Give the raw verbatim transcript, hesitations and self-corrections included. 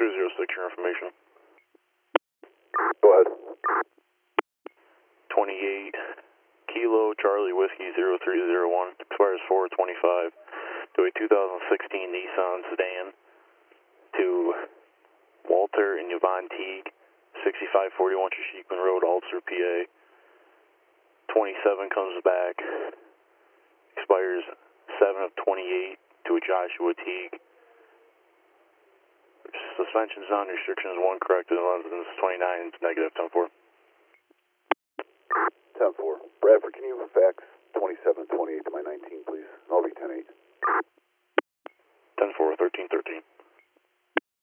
two zero six, your information. Go ahead. twenty-eight Kilo Charlie Whiskey zero three zero one, expires four twenty-five, to a two thousand sixteen Nissan sedan, to Walter and Yvonne Teague, sixty-five forty-one Shishikman Road, Ulster, P A. twenty-seven comes back, expires seven of twenty-eight, to a Joshua Teague. Suspension's on, restrictions one corrected, London's twenty-nine, negative ten four. ten four. Bradford, can you fax twenty-seven twenty-eight to my nineteen, please? I'll be ten eight. ten four, thirteen thirteen.